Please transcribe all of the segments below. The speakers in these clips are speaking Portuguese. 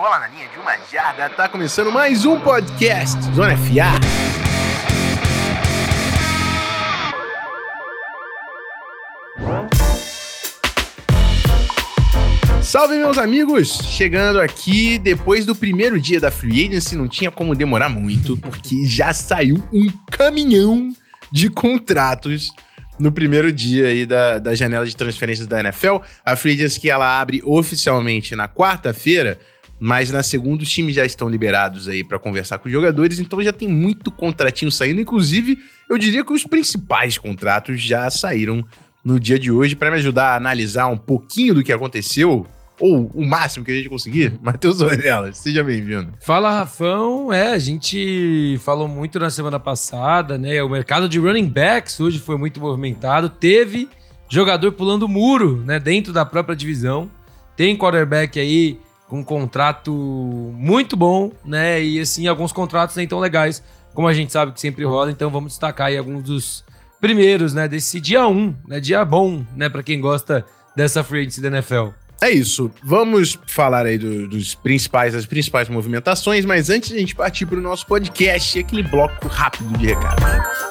bola na linha de uma jarda. Tá começando mais um podcast Zona FA. Salve, meus amigos! Chegando aqui depois do primeiro dia da Free Agency, não tinha como demorar muito, porque já saiu um caminhão de contratos no primeiro dia aí da janela de transferências da NFL. A Free Agency que ela abre oficialmente na quarta-feira, mas na segunda os times já estão liberados aí para conversar com os jogadores, então já tem muito contratinho saindo. Inclusive, eu diria que os principais contratos já saíram no dia de hoje. Para me ajudar a analisar um pouquinho do que aconteceu, ou o máximo que a gente conseguir, Matheus Ornelas, seja bem-vindo. Fala, Rafão. A gente falou muito na semana passada, né? O mercado de running backs hoje foi muito movimentado. Teve jogador pulando muro, né? Dentro da própria divisão. Tem quarterback aí com um contrato muito bom, né? E assim, alguns contratos nem tão legais, como a gente sabe que sempre rola. Então vamos destacar aí alguns dos primeiros, né? Desse dia 1, né? Dia bom, né? Para quem gosta dessa free agency da NFL. É isso, vamos falar aí das principais movimentações, mas antes de a gente partir para o nosso podcast, aquele bloco rápido de recados.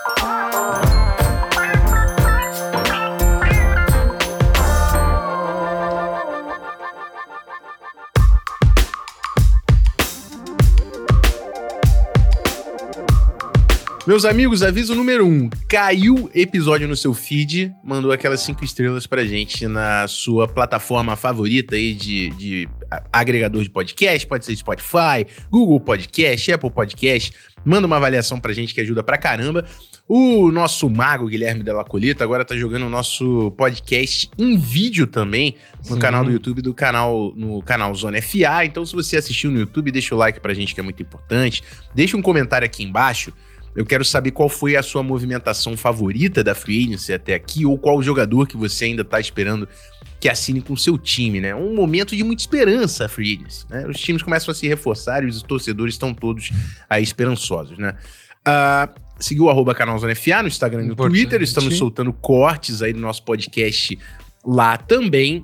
Meus amigos, aviso número 1, caiu episódio no seu feed, mandou aquelas 5 estrelas pra gente na sua plataforma favorita aí de agregador de podcast, pode ser Spotify, Google Podcast, Apple Podcast, manda uma avaliação pra gente que ajuda pra caramba. O nosso mago Guilherme Della Colita agora tá jogando o nosso podcast em vídeo também, no canal do YouTube no canal Zona FA, então se você assistiu no YouTube, deixa o like pra gente que é muito importante, deixa um comentário aqui embaixo. Eu quero saber qual foi a sua movimentação favorita da Free Agency até aqui, ou qual jogador que você ainda tá esperando que assine com o seu time, né? Um momento de muita esperança a Free Agency, né? Os times começam a se reforçar e os torcedores estão todos aí esperançosos, né? Seguiu o @canal Zona FA no Instagram e no Twitter, estamos soltando cortes aí do nosso podcast lá também,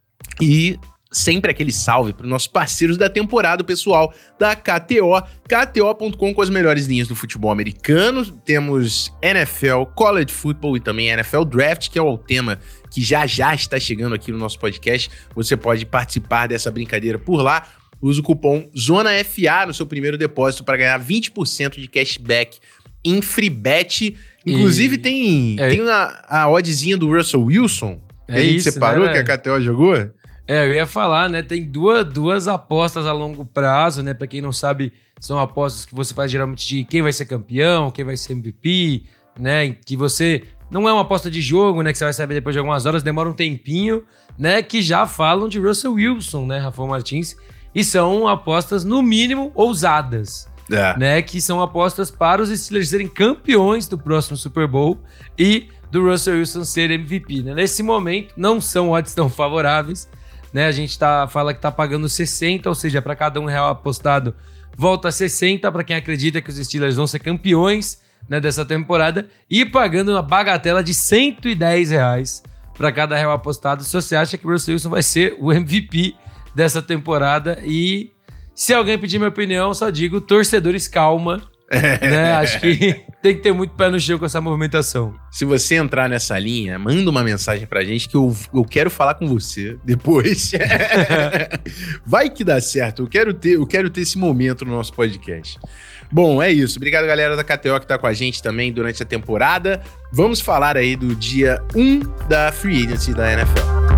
e sempre aquele salve para os nossos parceiros da temporada, o pessoal da KTO, KTO.com, com as melhores linhas do futebol americano. Temos NFL, College Football e também NFL Draft, que é o tema que já está chegando aqui no nosso podcast. Você pode participar dessa brincadeira por lá. Use o cupom ZONAFA no seu primeiro depósito para ganhar 20% de cashback em free bet. Inclusive tem a oddzinha do Russell Wilson, que a gente separou, né, que a KTO jogou. Eu ia falar, né? Tem duas apostas a longo prazo, né? Pra quem não sabe, são apostas que você faz geralmente de quem vai ser campeão, quem vai ser MVP, né? Que você... Não é uma aposta de jogo, né? Que você vai saber depois de algumas horas, demora um tempinho, né? Que já falam de Russell Wilson, né? Rafael Martins. E são apostas, no mínimo, ousadas. Né? Que são apostas para os Steelers serem campeões do próximo Super Bowl e do Russell Wilson ser MVP, né? Nesse momento, não são odds tão favoráveis, né? A gente fala que tá pagando 60, ou seja, para cada R$1 apostado, volta a 60 para quem acredita que os Steelers vão ser campeões, né, dessa temporada, e pagando uma bagatela de R$110 para cada R$1 apostado se você acha que o Russell Wilson vai ser o MVP dessa temporada. E se alguém pedir minha opinião, só digo, torcedores, calma. Né? Acho que tem que ter muito pé no chão com essa movimentação. Se você entrar nessa linha, manda uma mensagem pra gente que eu quero falar com você depois. Vai que dá certo. Eu quero ter esse momento no nosso podcast. Bom, é isso. Obrigado, galera da KTO que tá com a gente também durante a temporada. Vamos falar aí do dia 1 da Free Agency da NFL.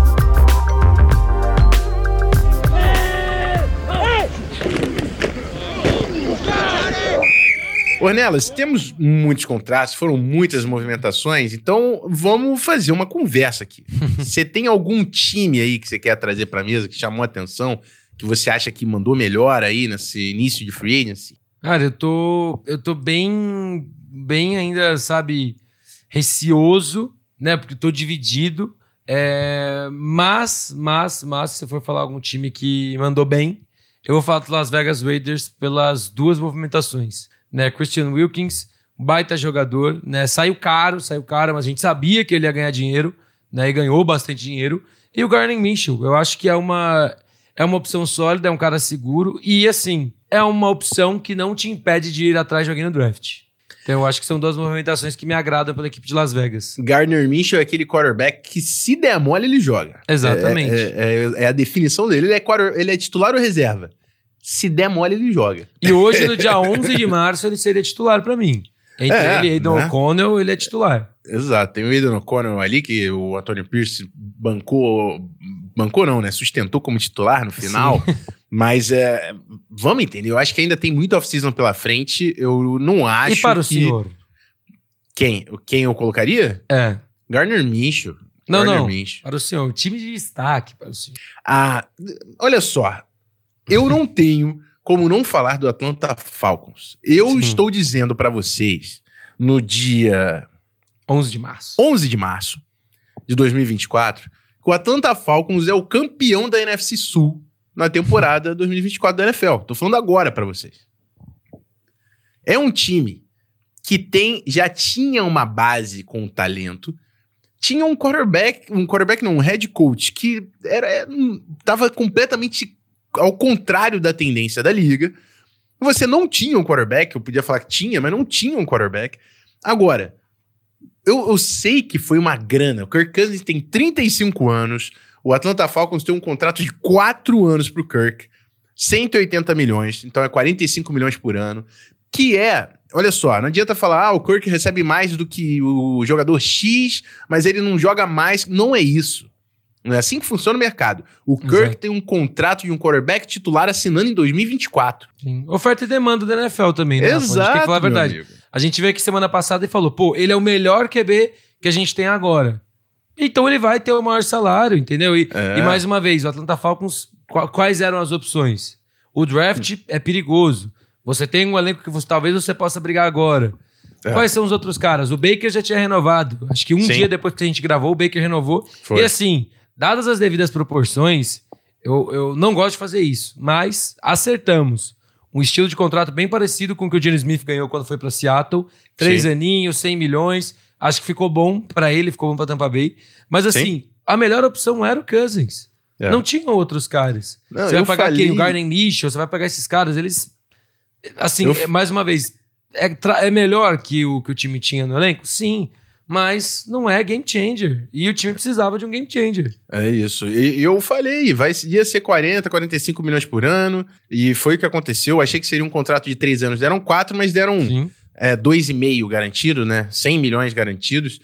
Ornelas, temos muitos contratos, foram muitas movimentações, então vamos fazer uma conversa aqui. Você tem algum time aí que você quer trazer pra mesa, que chamou a atenção, que você acha que mandou melhor aí nesse início de free agency? Cara, eu tô bem ainda, sabe, receoso, né, porque eu tô dividido, mas se você for falar algum time que mandou bem, eu vou falar do Las Vegas Raiders pelas duas movimentações. Né, Christian Wilkins, baita jogador, né, saiu caro, mas a gente sabia que ele ia ganhar dinheiro, né, e ganhou bastante dinheiro. E o Gardner Minshew, eu acho que é é uma opção sólida, é um cara seguro e, assim, é uma opção que não te impede de ir atrás de alguém no draft. Então, eu acho que são duas movimentações que me agradam pela equipe de Las Vegas. Gardner Minshew é aquele quarterback que, se der mole, ele joga. Exatamente. É a definição dele. Ele é titular ou reserva? Se der mole, ele joga. E hoje, no dia 11 de março, ele seria titular pra mim. Entre ele e Aidan O'Connell, ele é titular. Exato. Tem o Aidan O'Connell ali, que o Antonio Pierce bancou não, né? Sustentou como titular no final. Sim. Mas vamos entender. Eu acho que ainda tem muita off-season pela frente. Eu não acho que... E para o senhor? Quem eu colocaria? Gardner Minshew. Não. Para o senhor. Time de destaque para o senhor. Olha só. Eu não tenho como não falar do Atlanta Falcons. Eu estou dizendo para vocês, no dia... 11 de março. 11 de março de 2024, que o Atlanta Falcons é o campeão da NFC Sul na temporada 2024 da NFL. Tô falando agora para vocês. É um time que já tinha uma base com talento, tinha um head coach que tava completamente ao contrário da tendência da liga. Você não tinha um quarterback, eu podia falar que tinha, mas não tinha um quarterback. Agora, eu sei que foi uma grana. O Kirk Cousins tem 35 anos, o Atlanta Falcons tem um contrato de 4 anos pro Kirk, 180 milhões, então é 45 milhões por ano, que olha só, não adianta falar, o Kirk recebe mais do que o jogador X, mas ele não joga mais. Não é isso. Não é assim que funciona o mercado. O Kirk tem um contrato de um quarterback titular assinando em 2024. Sim. Oferta e demanda da NFL também, né? Exato, a gente tem que falar a verdade. A gente veio aqui semana passada e falou, ele é o melhor QB que a gente tem agora. Então ele vai ter o maior salário, entendeu? E mais uma vez, o Atlanta Falcons, quais eram as opções? O draft é perigoso. Você tem um elenco que talvez você possa brigar agora. Quais são os outros caras? O Baker já tinha renovado. Acho que dia depois que a gente gravou, o Baker renovou. Foi. E assim... Dadas as devidas proporções, eu não gosto de fazer isso, mas acertamos. Um estilo de contrato bem parecido com o que o Geno Smith ganhou quando foi para Seattle. 3 aninhos, 100 milhões. Acho que ficou bom para ele, ficou bom para Tampa Bay. Mas assim, a melhor opção era o Cousins. Não tinham outros caras. Não, você vai pagar quem? O Gardner Minshew, você vai pagar esses caras, eles... Assim, mais uma vez, é melhor que o time tinha no elenco? Sim. Mas não é game changer. E o time precisava de um game changer. É isso. E eu falei, ia ser 40, 45 milhões por ano. E foi o que aconteceu. Achei que seria um contrato de 3 anos. Deram 4, mas deram 2,5 garantido, né? 100 milhões garantidos.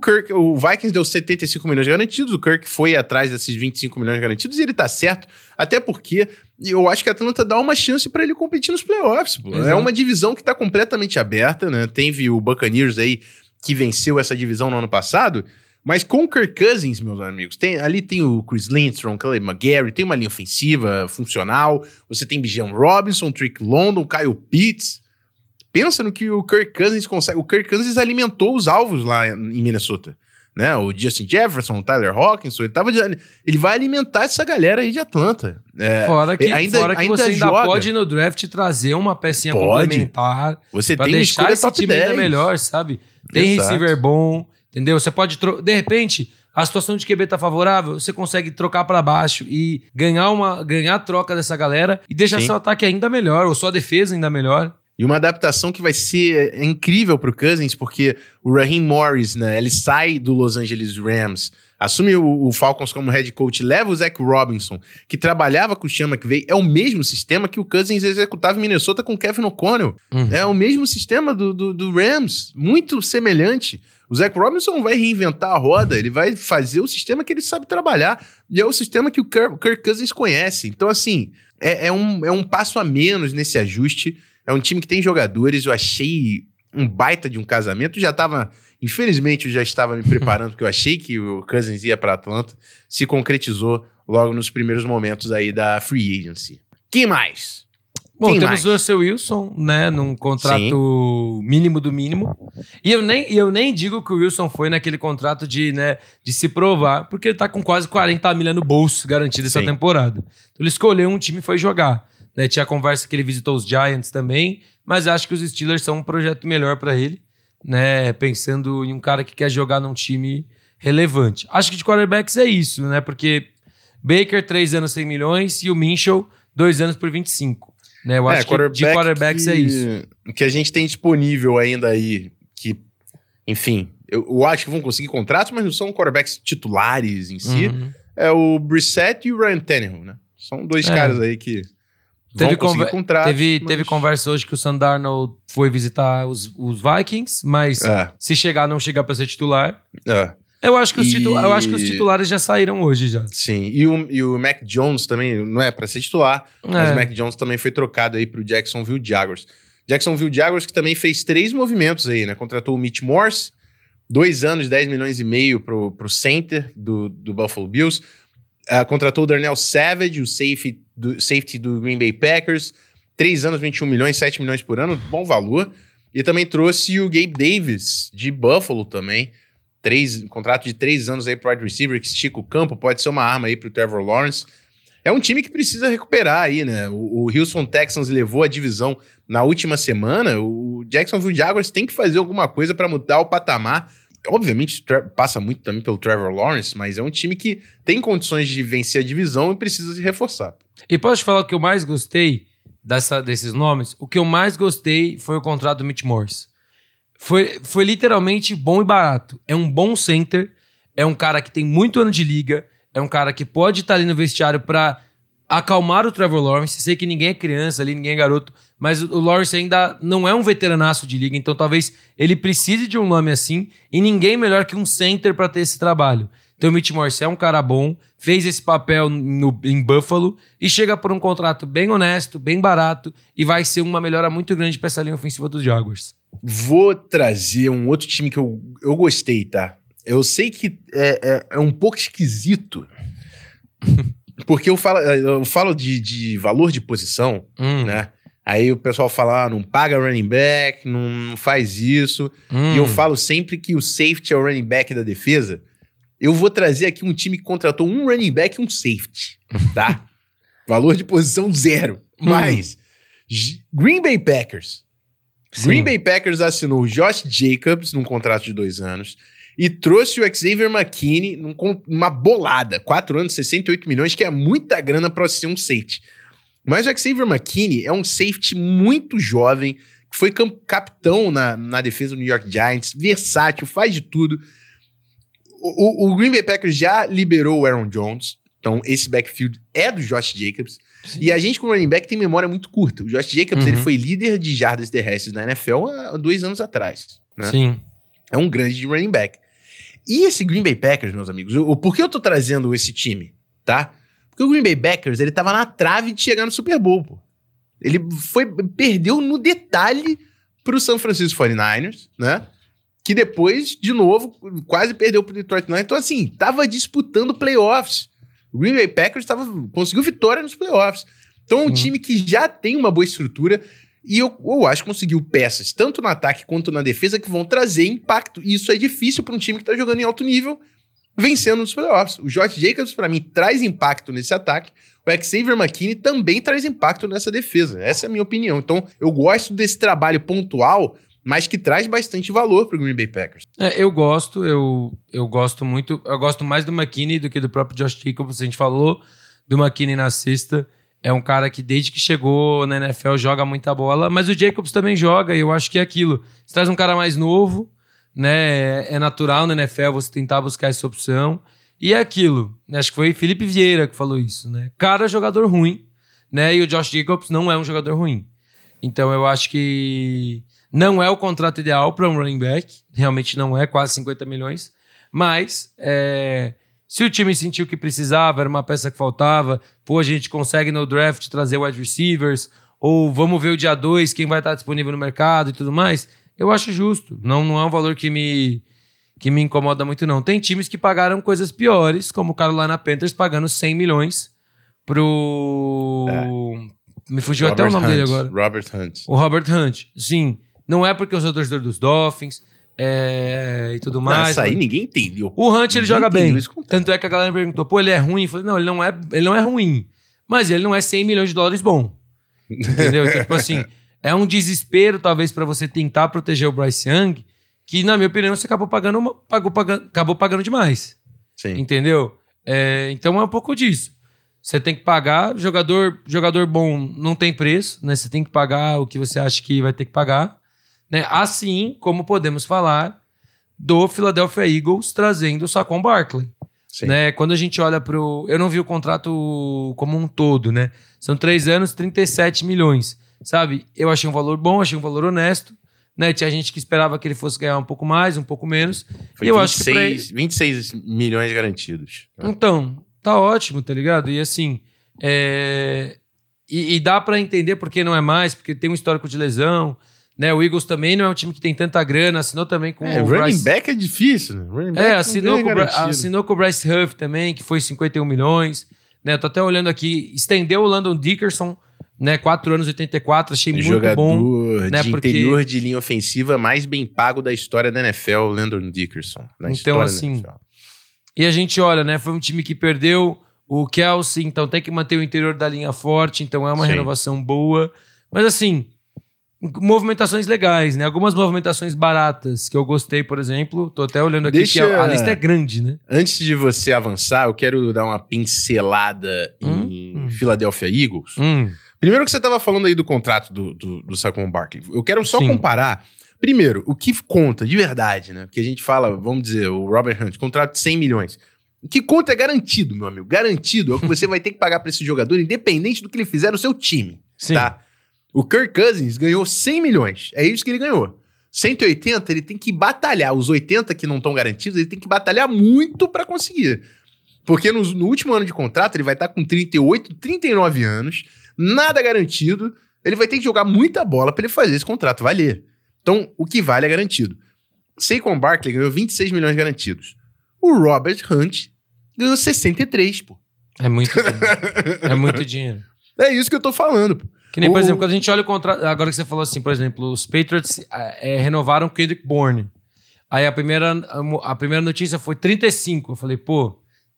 O Vikings deu 75 milhões garantidos. O Kirk foi atrás desses 25 milhões garantidos. E ele tá certo. Até porque eu acho que a Atlanta dá uma chance pra ele competir nos playoffs. Pô. É uma divisão que tá completamente aberta, né? Teve o Buccaneers aí, que venceu essa divisão no ano passado, mas com o Kirk Cousins, meus amigos, ali tem o Chris Lindstrom, Caleb McGarry, tem uma linha ofensiva funcional, você tem Bijan Robinson, Trick London, Kyle Pitts. Pensa no que o Kirk Cousins consegue. O Kirk Cousins alimentou os alvos lá em Minnesota, né? O Justin Jefferson, o Tyler Hawkinson, ele vai alimentar essa galera aí de Atlanta. Fora que você ainda pode no draft trazer uma pecinha complementar. Você pra tem deixar esse time 10. ainda melhor, sabe? Tem receiver bom, entendeu? Você pode... De repente, a situação de QB tá favorável, você consegue trocar pra baixo e ganhar a troca dessa galera e deixar seu ataque ainda melhor, ou sua defesa ainda melhor. E uma adaptação que vai ser incrível pro Cousins, porque o Raheem Morris, né, ele sai do Los Angeles Rams, assume o Falcons como head coach, leva o Zach Robinson, que trabalhava com o Sean McVay, é o mesmo sistema que o Cousins executava em Minnesota com o Kevin O'Connell. É o mesmo sistema do Rams, muito semelhante. O Zach Robinson vai reinventar a roda, ele vai fazer o sistema que ele sabe trabalhar, e é o sistema que o Kirk Cousins conhece. Então, assim, é um passo a menos nesse ajuste. É um time que tem jogadores, eu achei um baita de um casamento, infelizmente eu já estava me preparando, porque eu achei que o Cousins ia para Atlanta, se concretizou logo nos primeiros momentos aí da Free Agency. Quem mais? Bom, temos o Russell Wilson, né, num contrato mínimo do mínimo, e eu nem digo que o Wilson foi naquele contrato de se provar, porque ele tá com quase 40 milha no bolso garantido essa temporada. Então ele escolheu um time e foi jogar. Né, tinha a conversa que ele visitou os Giants também, mas acho que os Steelers são um projeto melhor para ele, né? Pensando em um cara que quer jogar num time relevante. Acho que de quarterbacks é isso, né? Porque Baker, 3 anos, 100 milhões. E o Minshew, 2 anos por 25. Né? Eu acho que de quarterbacks é isso. Que a gente tem disponível ainda aí, que, enfim, eu acho que vão conseguir contratos, mas não são quarterbacks titulares em si. É o Brissett e o Ryan Tannehill, né? São dois caras aí que vão conseguir contratos. Teve conversa hoje que o Sam Darnold foi visitar os Vikings, mas se chegar, não chegar para ser titular. Eu acho que os titulares já saíram hoje já. Sim, e o Mac Jones também, não é para ser titular, mas o Mac Jones também foi trocado aí pro Jacksonville Jaguars. Jacksonville Jaguars que também fez 3 movimentos aí, né? Contratou o Mitch Morse, 2 anos, 10 milhões e meio pro center do Buffalo Bills. Contratou o Darnell Savage, o safety do Green Bay Packers, 3 anos, 21 milhões, 7 milhões por ano, bom valor. E também trouxe o Gabe Davis, de Buffalo também, contrato de 3 anos aí pro wide receiver, que estica o campo, pode ser uma arma aí pro Trevor Lawrence. É um time que precisa recuperar aí, né? O Houston Texans levou a divisão na última semana, o Jacksonville Jaguars tem que fazer alguma coisa para mudar o patamar. Obviamente, passa muito também pelo Trevor Lawrence, mas é um time que tem condições de vencer a divisão e precisa se reforçar. E posso te falar o que eu mais gostei desses nomes? O que eu mais gostei foi o contrato do Mitch Morse. Foi literalmente bom e barato. É um bom center, é um cara que tem muito ano de liga, é um cara que pode estar ali no vestiário para acalmar o Trevor Lawrence. Sei que ninguém é criança ali, ninguém é garoto, mas o Lawrence ainda não é um veteranaço de liga, então talvez ele precise de um nome assim, e ninguém melhor que um center para ter esse trabalho. Então o Mitch Morse é um cara bom, fez esse papel em Buffalo e chega por um contrato bem honesto, bem barato, e vai ser uma melhora muito grande para essa linha ofensiva dos Jaguars. Vou trazer um outro time que eu gostei, tá? Eu sei que é um pouco esquisito, porque eu falo de valor de posição, né? Aí o pessoal fala, não paga running back, não faz isso. E eu falo sempre que o safety é o running back da defesa. Eu vou trazer aqui um time que contratou um running back e um safety, tá? Valor de posição 0. Mas Green Bay Packers. Sim. Green Bay Packers assinou o Josh Jacobs num contrato de 2 anos e trouxe o Xavier McKinney numa bolada. 4 anos, 68 milhões, que é muita grana para ser um safety. Mas o Xavier McKinney é um safety muito jovem, que foi capitão na defesa do New York Giants, versátil, faz de tudo. O Green Bay Packers já liberou o Aaron Jones, então esse backfield é do Josh Jacobs. Sim. E a gente com o running back tem memória muito curta. O Josh Jacobs ele foi líder de jardas terrestres na NFL há 2 anos atrás. Né? Sim. É um grande running back. E esse Green Bay Packers, meus amigos, por que eu tô trazendo esse time, tá? Porque o Green Bay Packers, ele tava na trave de chegar no Super Bowl, pô. Ele perdeu no detalhe pro San Francisco 49ers, né? Que depois, de novo, quase perdeu pro Detroit Lions. Então, assim, tava disputando playoffs. O Green Bay Packers conseguiu vitória nos playoffs. Então, é um time que já tem uma boa estrutura e eu acho que conseguiu peças, tanto no ataque quanto na defesa, que vão trazer impacto. E isso é difícil para um time que tá jogando em alto nível, vencendo nos playoffs. O Josh Jacobs, para mim, traz impacto nesse ataque. O Xavier McKinney também traz impacto nessa defesa. Essa é a minha opinião. Então, eu gosto desse trabalho pontual, mas que traz bastante valor para o Green Bay Packers. Eu gosto muito. Eu gosto mais do McKinney do que do próprio Josh Jacobs. A gente falou do McKinney na sexta. É um cara que desde que chegou na NFL joga muita bola, mas o Jacobs também joga, e eu acho que é aquilo. Você traz um cara mais novo, né? É natural na NFL você tentar buscar essa opção. E é aquilo. Acho que foi Felipe Vieira que falou isso, né? Cara, jogador ruim, né? E o Josh Jacobs não é um jogador ruim. Então eu acho que não é o contrato ideal para um running back. Realmente não é, quase 50 milhões. Mas se o time sentiu que precisava, era uma peça que faltava, a gente consegue no draft trazer wide receivers, ou vamos ver o dia 2, quem vai estar disponível no mercado e tudo mais, eu acho justo. Não é um valor que me incomoda muito, não. Tem times que pagaram coisas piores, como o Carolina Panthers pagando 100 milhões pro... Me fugiu Robert até o nome dele agora. Robert Hunt. O Robert Hunt, sim. Não é porque eu sou torcedor dos Dolphins e tudo mais. Isso aí ninguém entendeu. O Hunt, ele joga bem. Tanto é que a galera perguntou, ele é ruim? Eu falei, não, ele não é ruim. Mas ele não é 100 milhões de dólares bom. Entendeu? Então, tipo assim, é um desespero, talvez, pra você tentar proteger o Bryce Young, que, na minha opinião, você acabou pagando demais. Sim. Entendeu? Então é um pouco disso. Você tem que pagar, jogador bom não tem preço, né? Você tem que pagar o que você acha que vai ter que pagar, né? Assim como podemos falar do Philadelphia Eagles trazendo o Saquon Barkley. Né? Quando a gente olha pro... Eu não vi o contrato como um todo, né? São 3 anos, 37 milhões, sabe? Eu achei um valor bom, achei um valor honesto, né? Tinha gente que esperava que ele fosse ganhar um pouco mais, um pouco menos. Foi e eu 26, acho que 26 milhões garantidos. Então, tá ótimo, tá ligado? E assim, e dá pra entender por que não é mais, porque tem um histórico de lesão, né? O Eagles também não é um time que tem tanta grana, assinou também com o running Bryce... back é difícil, né? Running back assinou com o Bryce Huff também, que foi 51 milhões, né? Tô até olhando aqui, estendeu o Landon Dickerson, né? 4 anos, 84, achei muito bom. Jogador né? de interior de linha ofensiva mais bem pago da história da NFL, Landon Dickerson. Então, assim, e a gente olha, né? Foi um time que perdeu o Kelsey, então tem que manter o interior da linha forte, então é uma renovação boa. Mas assim, movimentações legais, né? Algumas movimentações baratas que eu gostei, por exemplo. Tô até olhando aqui que a lista é grande, né? Antes de você avançar, eu quero dar uma pincelada em Philadelphia Eagles. Primeiro que você estava falando aí do contrato do Saquon Barkley. Eu quero só comparar. Primeiro, o que conta de verdade, né? Porque a gente fala, vamos dizer, o Robert Hunt, contrato de 100 milhões. O que conta é garantido, meu amigo. Garantido é o que você vai ter que pagar para esse jogador, independente do que ele fizer no seu time. Sim. Tá? O Kirk Cousins ganhou 100 milhões. É isso que ele ganhou. 180, ele tem que batalhar. Os 80 que não estão garantidos, ele tem que batalhar muito para conseguir. Porque no último ano de contrato, ele vai estar com 38, 39 anos, nada garantido. Ele vai ter que jogar muita bola para ele fazer esse contrato valer. Então, o que vale é garantido. Saquon Barkley ganhou 26 milhões garantidos. O Robert Hunt ganhou 63, pô. É muito dinheiro. É muito dinheiro. É isso que eu tô falando, pô. Que nem, por exemplo, quando a gente olha o contrato... Agora que você falou assim, por exemplo, os Patriots renovaram o Kendrick Bourne. Aí a primeira notícia foi 35. Eu falei, pô,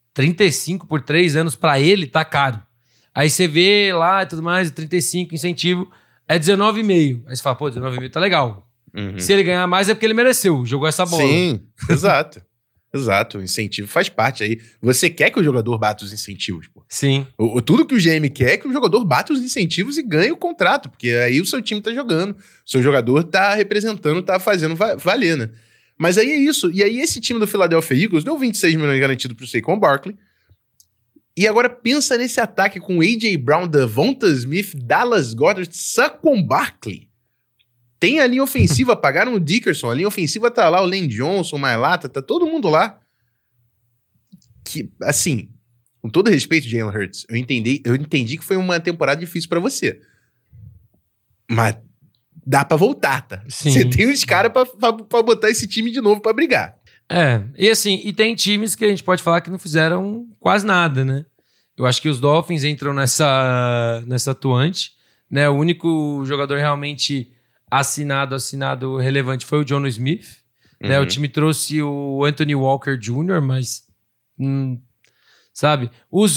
35 por 3 anos pra ele tá caro. Aí você vê lá e tudo mais, 35, incentivo, é 19,5. Aí você fala, pô, 19,5 tá legal. Se ele ganhar mais é porque ele mereceu, jogou essa bola. Sim, exato. Exato, o incentivo faz parte aí. Você quer que o jogador bata os incentivos, pô. Sim. Tudo que o GM quer é que o jogador bata os incentivos e ganhe o contrato, porque aí o seu time tá jogando, o seu jogador tá representando, tá fazendo valer, né? Mas aí é isso. E aí esse time do Philadelphia Eagles deu 26 milhões garantido pro Saquon Barkley. E agora pensa nesse ataque com A.J. Brown, Devonta Smith, Dallas Goedert, Saquon Barkley. Tem a linha ofensiva, pagaram o Dickerson, a linha ofensiva tá lá, o Lane Johnson, o Mailata, tá todo mundo lá. Que, assim, com todo respeito, Jalen Hurts, eu entendi que foi uma temporada difícil pra você. Mas dá pra voltar, tá? Sim. Você tem os caras pra botar esse time de novo pra brigar. E assim, e tem times que a gente pode falar que não fizeram quase nada, né? Eu acho que os Dolphins entram nessa atuante, né? O único jogador realmente assinado relevante foi o Jonnu Smith, né? O time trouxe o Anthony Walker Jr., mas sabe? Os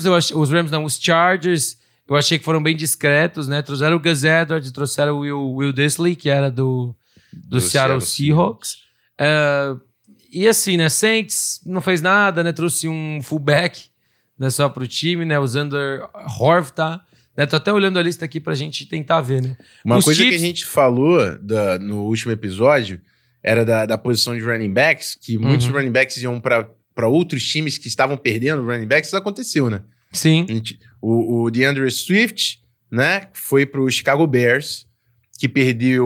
Chargers, eu achei que foram bem discretos, né? Trouxeram o Gus Edwards, trouxeram o Will Dissly, que era do Seattle Seahawks. E assim, né? Saints não fez nada, né? Trouxe um fullback, né? Só pro time, né? O Zander Horvath, tá? Né? Tô até olhando a lista aqui pra gente tentar ver, né? Uma coisa que a gente falou no último episódio era da posição de running backs, que muitos running backs iam pra outros times que estavam perdendo running backs. Isso aconteceu, né? Sim. O DeAndre Swift, né? Foi pro Chicago Bears, que perdeu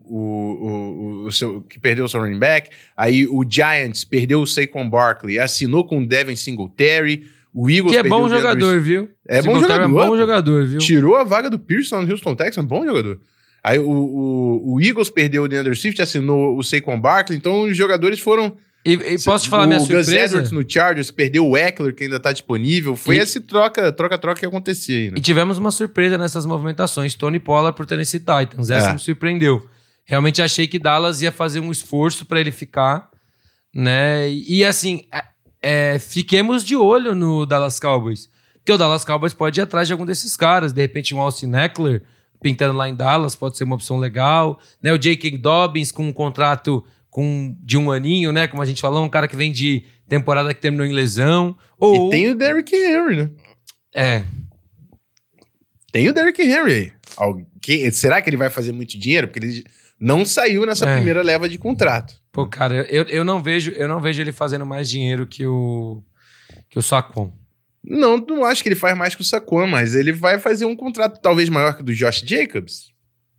o seu running back. Aí o Giants perdeu o Saquon Barkley, assinou com o Devin Singletary. O Eagles que é bom jogador, viu? É bom jogador. É bom jogador, viu? Tirou a vaga do Pearson no Houston Texans, bom jogador. Aí o Eagles perdeu o DeAndre Swift, assinou o Saquon Barkley. Então os jogadores foram... E posso te falar minha surpresa? O Gus Edwards no Chargers perdeu o Eckler, que ainda tá disponível. Foi esse troca que acontecia aí, né? E tivemos uma surpresa nessas movimentações. Tony Pollard pro Tennessee Titans. Essa me surpreendeu. Realmente achei que Dallas ia fazer um esforço para ele ficar, né? E assim, fiquemos de olho no Dallas Cowboys. Porque o Dallas Cowboys pode ir atrás de algum desses caras. De repente um Austin Eckler pintando lá em Dallas pode ser uma opção legal, né? O J.K. Dobbins com um contrato de um aninho, né? Como a gente falou, um cara que vem de temporada que terminou em lesão. Ou... E tem o Derrick Henry, né? É. Tem o Derrick Henry. Será que ele vai fazer muito dinheiro? Porque ele não saiu nessa primeira leva de contrato. Pô, cara, eu não vejo ele fazendo mais dinheiro que o Saquon. Não acho que ele faz mais que o Saquon, mas ele vai fazer um contrato talvez maior que o do Josh Jacobs.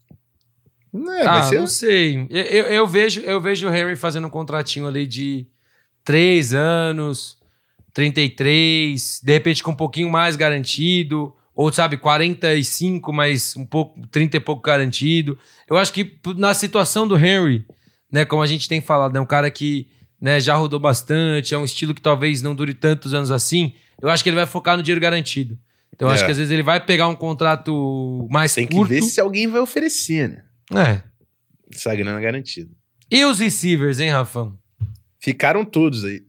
Vai ser... não sei. Eu vejo o Henry fazendo um contratinho ali de 3 anos, 33, de repente com um pouquinho mais garantido, ou sabe, 45, mas um pouco, 30 e pouco garantido. Eu acho que na situação do Henry, né, como a gente tem falado, é um cara que, né, já rodou bastante, é um estilo que talvez não dure tantos anos assim, eu acho que ele vai focar no dinheiro garantido. Então eu acho que às vezes ele vai pegar um contrato mais curto. Tem que ver se alguém vai oferecer, né? Essa grana garantida. E os receivers, hein, Rafão? Ficaram todos aí.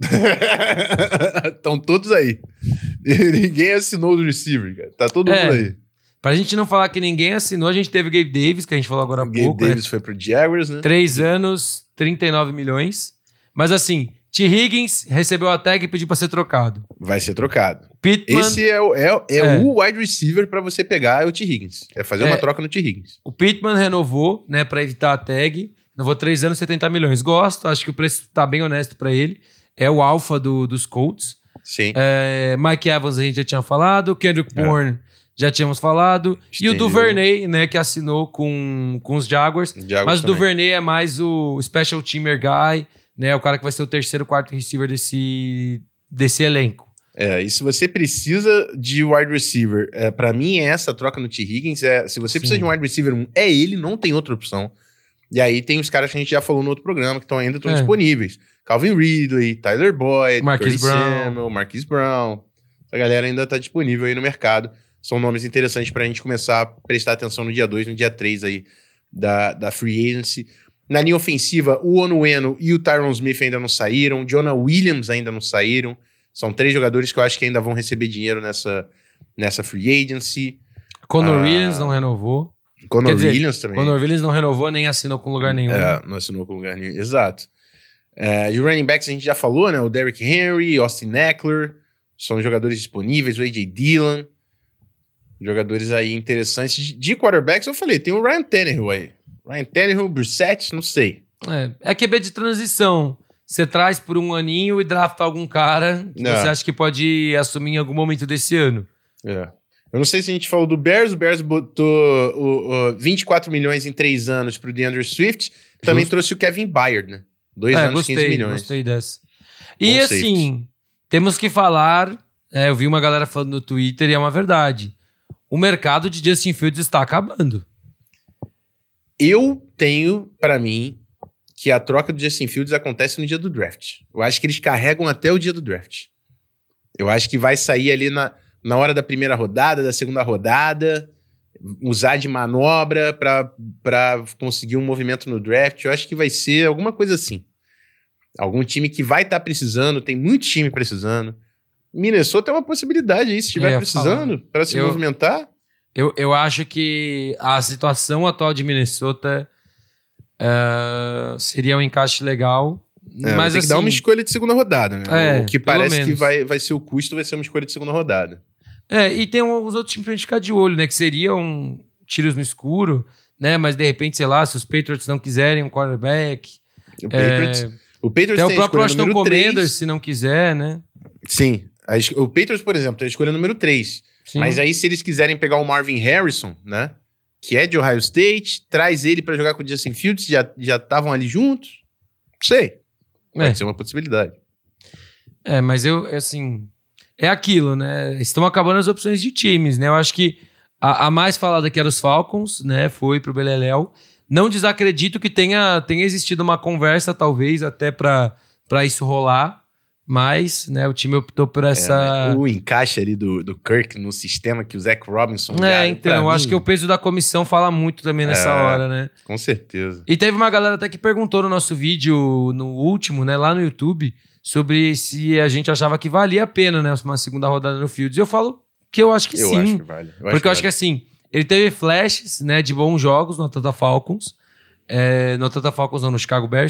Estão todos aí. Ninguém assinou o receiver, cara. Tá todo mundo aí. Pra gente não falar que ninguém assinou, a gente teve o Gabe Davis, que a gente falou agora há pouco. Gabe Davis foi pro Jaguars, né? 3 anos, 39 milhões. Mas assim, T. Higgins recebeu a tag e pediu pra ser trocado. Vai ser trocado. Pittman, esse é o wide receiver pra você pegar, é o T. Higgins. É fazer uma troca no T. Higgins. O Pittman renovou, né, pra evitar a tag. Renovou 3 anos, 70 milhões. Gosto, acho que o preço tá bem honesto pra ele. É o alfa dos Colts. Sim. Mike Evans a gente já tinha falado. Kendrick Bourne já tínhamos falado. E o Duvernay, né, que assinou com os Jaguars. Mas o Duvernay é mais o special teamer guy, né? O cara que vai ser o terceiro, quarto receiver desse elenco. E se você precisa de wide receiver, pra mim essa troca no T. Higgins, se você precisa de um wide receiver, é ele, não tem outra opção. E aí tem os caras que a gente já falou no outro programa que ainda estão disponíveis. Calvin Ridley, Tyler Boyd, Marquise Samuel, Marquise Brown. Essa galera ainda tá disponível aí no mercado. São nomes interessantes pra gente começar a prestar atenção no dia 2, no dia 3 aí da Free Agency. Na linha ofensiva, o Onueno e o Tyron Smith ainda não saíram. Jonah Williams ainda não saíram. São 3 jogadores que eu acho que ainda vão receber dinheiro nessa Free Agency. Conor Williams não renovou. Conor Williams também. Conor Williams não renovou nem assinou com lugar nenhum. Não assinou com lugar nenhum, exato. E o running backs a gente já falou, né? O Derrick Henry, Austin Eckler, são jogadores disponíveis, o A.J. Dillon, jogadores aí interessantes. De quarterbacks, eu falei, tem o Ryan Tannehill aí. Ryan Tannehill, Brissett, não sei. É QB de transição. Você traz por um aninho e drafta algum cara que você acha que pode assumir em algum momento desse ano. Eu não sei se a gente falou do Bears. O Bears botou 24 milhões em 3 anos pro DeAndre Swift. Também trouxe o Kevin Byard, né? 2 anos, 15 milhões. Gostei dessa. E assim, temos que falar... eu vi uma galera falando no Twitter e é uma verdade. O mercado de Justin Fields está acabando. Eu tenho, pra mim, que a troca do Justin Fields acontece no dia do draft. Eu acho que eles carregam até o dia do draft. Eu acho que vai sair ali na hora da primeira rodada, da segunda rodada, usar de manobra pra conseguir um movimento no draft. Eu acho que vai ser alguma coisa assim. Algum time que vai estar precisando, tem muito time precisando. Minnesota é uma possibilidade aí, se estiver precisando, para se movimentar. Eu acho que a situação atual de Minnesota seria um encaixe legal. Mas tem que dar uma escolha de segunda rodada, né? O que parece que vai ser o custo, vai ser uma escolha de segunda rodada. E tem uns outros times pra gente ficar de olho, né? Que seriam tiros no escuro, né? Mas de repente, sei lá, se os Patriots não quiserem um quarterback. O Patriots tem o próprio Washington Commanders, se não quiser, né? Sim. O Patriots, por exemplo, tem a escolha número 3. Sim. Mas aí, se eles quiserem pegar o Marvin Harrison, né? Que é de Ohio State, traz ele pra jogar com o Justin Fields, já estavam ali juntos. Não sei. Pode ser uma possibilidade. Mas assim... É aquilo, né? Estão acabando as opções de times, né? Eu acho que a mais falada que era os Falcons, né? Foi pro Beleléu. Não desacredito que tenha existido uma conversa, talvez, até pra isso rolar. Mas, né, o time optou por essa... O encaixe ali do Kirk no sistema que o Zach Robinson... então, eu acho que o peso da comissão fala muito também nessa hora, né? Com certeza. E teve uma galera até que perguntou no nosso vídeo, no último, né, lá no YouTube, sobre se a gente achava que valia a pena, né, uma segunda rodada no Fields. E eu falo que eu acho que sim. Eu acho que vale. Porque eu acho que assim, ele teve flashes, né, de bons jogos no Atlanta Falcons. No Atlanta Falcons não, no Chicago Bears.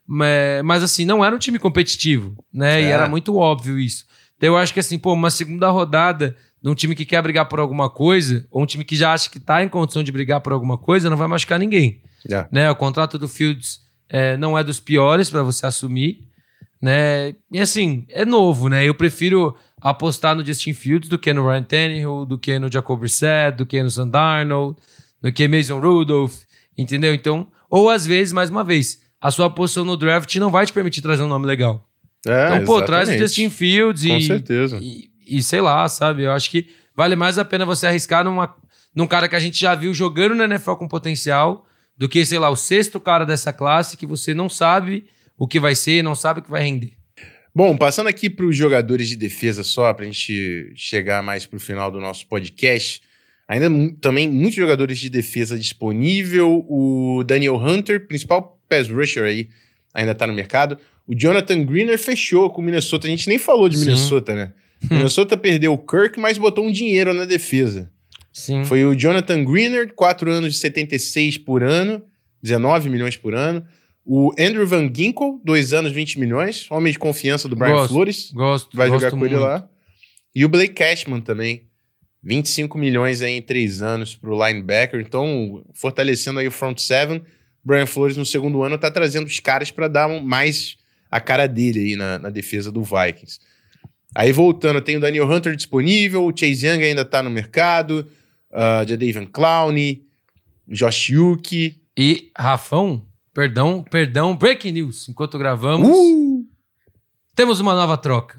Mas assim, não era um time competitivo, né? E era muito óbvio isso. Então eu acho que assim, uma segunda rodada de um time que quer brigar por alguma coisa, ou um time que já acha que tá em condição de brigar por alguma coisa, não vai machucar ninguém. Né? O contrato do Fields não é dos piores para você assumir, né? E assim, é novo, né? Eu prefiro apostar no Justin Fields do que no Ryan Tannehill, do que no Jacob Brissett, do que no Sam Darnold, do que Mason Rudolph, entendeu? Então, ou às vezes, mais uma vez, a sua posição no draft não vai te permitir trazer um nome legal. Então, traz o Justin Fields com certeza. E sei lá, sabe? Eu acho que vale mais a pena você arriscar num cara que a gente já viu jogando na NFL com potencial do que, sei lá, o sexto cara dessa classe que você não sabe o que vai ser, não sabe o que vai render. Bom, passando aqui para os jogadores de defesa só, para a gente chegar mais para o final do nosso podcast, ainda também muitos jogadores de defesa disponível. O Daniel Hunter, principal pass rusher aí, ainda está no mercado. O Jonathan Greener fechou com o Minnesota. A gente nem falou de Minnesota, né? Minnesota perdeu o Kirk, mas botou um dinheiro na defesa. Sim. Foi o Jonathan Greener, 4 anos de 76 por ano, 19 milhões por ano. O Andrew Van Ginkel, 2 anos, 20 milhões. Homem de confiança do Brian Flores. Vai jogar com ele lá. E o Blake Cashman também. 25 milhões aí em 3 anos para o linebacker. Então, fortalecendo aí o front seven. Brian Flores, no segundo ano, tá trazendo os caras para dar mais a cara dele aí na defesa do Vikings. Aí, voltando, tem o Daniel Hunter disponível. O Chase Young ainda tá no mercado. Jadeveon Clowney. Josh Uke. E Rafão... Perdão, breaking news. Enquanto gravamos, temos uma nova troca.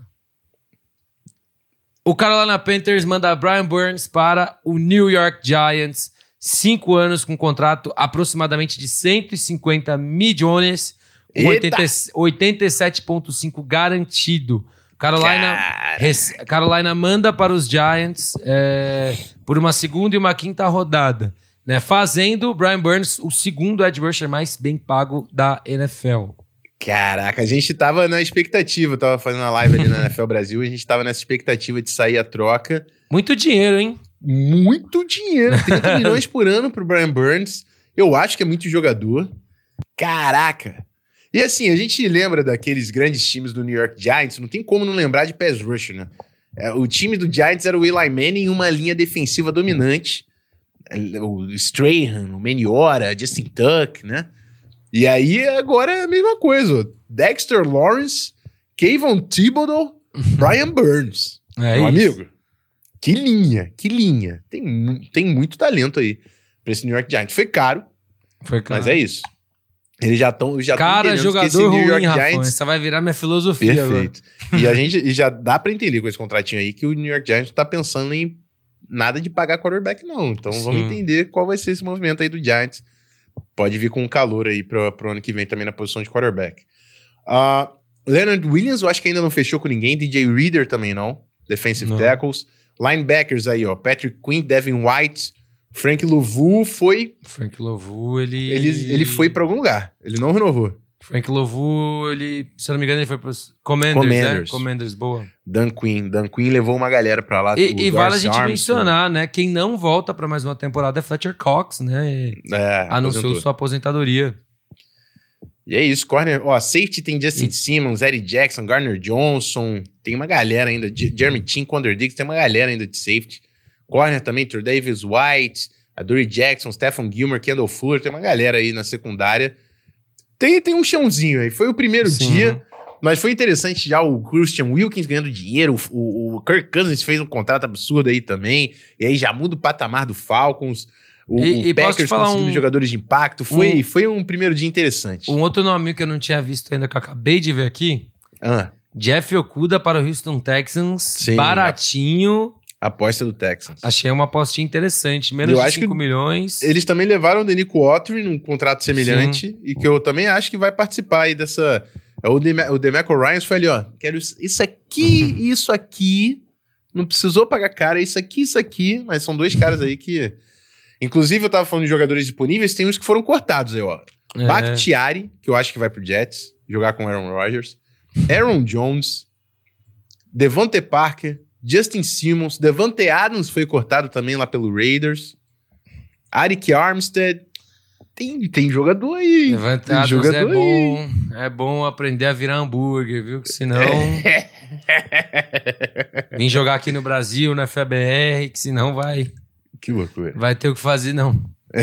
O Carolina Panthers manda Brian Burns para o New York Giants. 5 anos com contrato aproximadamente de 150 milhões, 87,5 garantido. Carolina manda para os Giants por uma segunda e uma quinta rodada. Né, fazendo o Brian Burns o segundo edge rusher mais bem pago da NFL. Caraca, a gente tava na expectativa, tava fazendo uma live ali na NFL Brasil, a gente tava nessa expectativa de sair a troca. Muito dinheiro, hein? Muito dinheiro, 30 milhões por ano pro Brian Burns. Eu acho que é muito jogador. Caraca! E assim, a gente lembra daqueles grandes times do New York Giants, não tem como não lembrar de pass rusher, né? O time do Giants era o Eli Manning em uma linha defensiva dominante. O Strahan, o Maniora, Justin Tuck, né? E aí agora é a mesma coisa. Dexter Lawrence, Kayvon Thibodeau, Brian Burns. Meu amigo, que linha. Tem muito talento aí pra esse New York Giants. Foi caro. Mas é isso. Eles já estão cara, jogador ruim, New York Giants... Essa vai virar minha filosofia. Perfeito. Agora. E já dá pra entender com esse contratinho aí que o New York Giants tá pensando em nada de pagar quarterback, não. Então vamos entender qual vai ser esse movimento aí do Giants. Pode vir com calor aí pro ano que vem também na posição de quarterback. Leonard Williams, eu acho que ainda não fechou com ninguém. DJ Reader também não. Defensive tackles. Linebackers aí, ó. Patrick Quinn, Devin White. Frank Louvu foi... Frank Louvu, ele foi pra algum lugar. Ele não renovou. Frank Louvu, se eu não me engano, ele foi pros Commanders. Né? Commanders, boa. Dan Quinn levou uma galera pra lá. E vale a gente mencionar, né? Quem não volta pra mais uma temporada é Fletcher Cox, né? Anunciou sua aposentadoria. E é isso, corner. Safety tem Justin Simmons, Eddie Jackson, Gardner Johnson. Tem uma galera ainda. Jeremy Chin, Condor Diggs, tem uma galera ainda de safety. Corner também, Davis White, Adoree Jackson, Stephon Gilmore, Kendall Fuller. Tem uma galera aí na secundária. Tem um chãozinho aí. Foi o primeiro dia, mas foi interessante já o Christian Wilkins ganhando dinheiro. O Kirk Cousins fez um contrato absurdo aí também. E aí já muda o patamar do Falcons. O Packers conseguindo jogadores de impacto. Foi um primeiro dia interessante. Um outro nome que eu não tinha visto ainda, que eu acabei de ver aqui. Jeff Okudah para o Houston Texans. Sim, baratinho. Aposta do Texans. Achei uma apostinha interessante. Menos de 5 milhões. Eles também levaram o Denico Autry num contrato semelhante. E que eu também acho que vai participar aí dessa... O DeMeco Ryans foi ali, ó. Quero isso aqui, isso aqui. Não precisou pagar cara. Isso aqui. Mas são 2 caras aí que... Inclusive, eu tava falando de jogadores disponíveis. Tem uns que foram cortados aí, ó. Bakhtiari, que eu acho que vai pro Jets. Jogar com Aaron Rodgers. Aaron Jones. Devontae Parker. Justin Simmons, Davante Adams foi cortado também lá pelo Raiders. Arik Armstead. tem jogador aí. Levantados é bom aprender a virar hambúrguer, viu? Que senão... Vim jogar aqui no Brasil, na FBR, que senão vai... Que loucura. Vai ter o que fazer, não.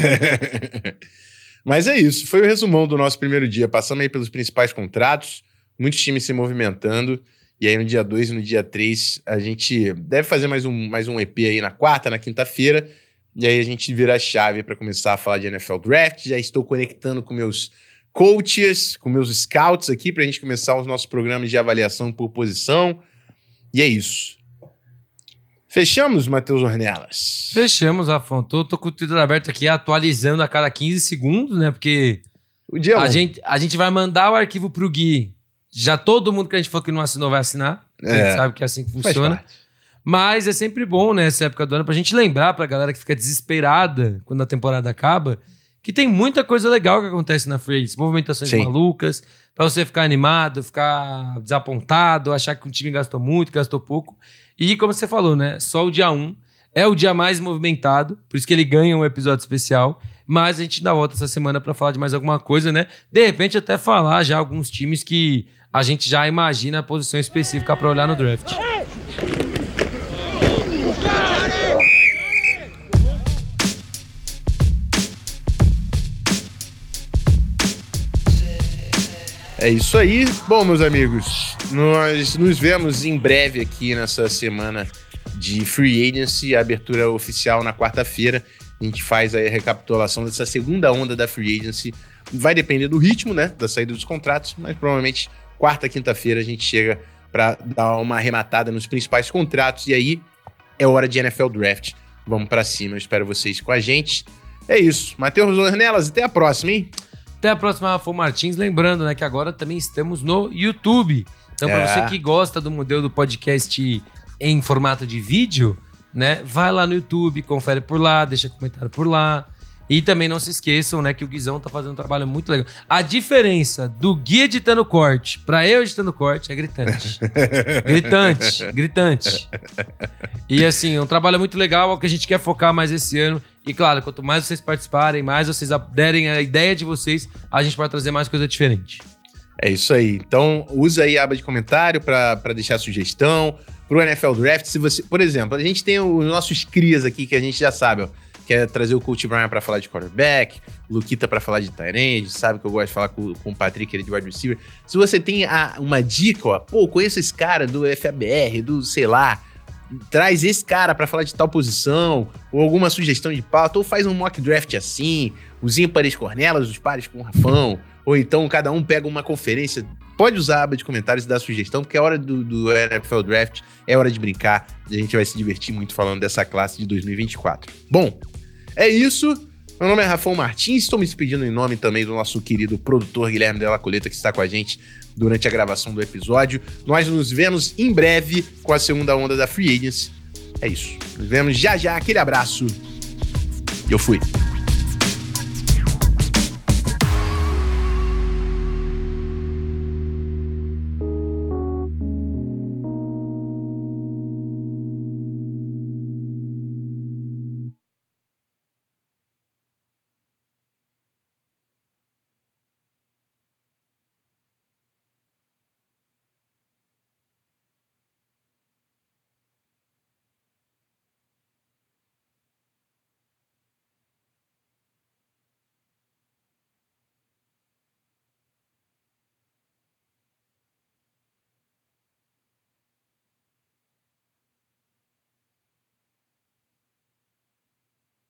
Mas é isso. Foi o resumão do nosso primeiro dia. Passamos aí pelos principais contratos, muitos times se movimentando. E aí no dia 2 e no dia 3, a gente deve fazer mais um EP aí na quarta, na quinta-feira. E aí a gente vira a chave para começar a falar de NFL Draft. Já estou conectando com meus coaches, com meus scouts aqui, para a gente começar os nossos programas de avaliação por posição. E é isso. Fechamos, Matheus Ornelas? Fechamos, Rafão. Tô com o Twitter aberto aqui, atualizando a cada 15 segundos, né? Porque a gente vai mandar o arquivo pro Gui. Já todo mundo que a gente falou que não assinou vai assinar. A gente sabe que é assim que funciona. Mas é sempre bom, né, essa época do ano, pra gente lembrar pra galera que fica desesperada quando a temporada acaba, que tem muita coisa legal que acontece na free agency, movimentações malucas, pra você ficar animado, ficar desapontado, achar que o time gastou muito, gastou pouco. E como você falou, né, só o dia 1 é o dia mais movimentado, por isso que ele ganha um episódio especial, mas a gente dá volta essa semana pra falar de mais alguma coisa, né? De repente até falar já alguns times que a gente já imagina a posição específica pra olhar no draft. É isso aí. Bom, meus amigos, nós nos vemos em breve aqui nessa semana de Free Agency, a abertura oficial na quarta-feira. A gente faz aí a recapitulação dessa segunda onda da Free Agency. Vai depender do ritmo, né, da saída dos contratos, mas provavelmente quarta, quinta-feira a gente chega para dar uma arrematada nos principais contratos e aí é hora de NFL Draft. Vamos para cima, eu espero vocês com a gente. É isso. Matheus Ornelas, até a próxima, hein? Até a próxima, Rafa Martins. Lembrando, né, que agora também estamos no YouTube. Então, para você que gosta do modelo do podcast em formato de vídeo, né, vai lá no YouTube, confere por lá, deixa comentário por lá. E também não se esqueçam, né, que o Guizão tá fazendo um trabalho muito legal. A diferença do Gui editando corte para eu editando corte é gritante. Gritante. E assim, é um trabalho muito legal, é o que a gente quer focar mais esse ano. E claro, quanto mais vocês participarem, mais vocês derem a ideia de vocês, a gente pode trazer mais coisa diferente. É isso aí. Então, usa aí a aba de comentário para deixar sugestão pro NFL Draft. Se você, por exemplo, a gente tem os nossos crias aqui que a gente já sabe, ó. Quer trazer o Coach Brian para falar de quarterback, o Luquita para falar de tight end, sabe que eu gosto de falar com o Patrick, ele de wide receiver. Se você tem uma dica, ó, pô, conheço esse cara do FABR, do sei lá, traz esse cara para falar de tal posição, ou alguma sugestão de pauta, ou faz um mock draft assim, os ímpares com Ornelas, os pares com o Rafão, ou então cada um pega uma conferência. Pode usar a aba de comentários e dar sugestão, porque é hora do NFL Draft, é hora de brincar, e a gente vai se divertir muito falando dessa classe de 2024. Bom, é isso. Meu nome é Rafão Martins, estou me despedindo em nome também do nosso querido produtor Guilherme Della Coleta, que está com a gente durante a gravação do episódio. Nós nos vemos em breve com a segunda onda da Free Agency. É isso. Nos vemos já já. Aquele abraço. Eu fui.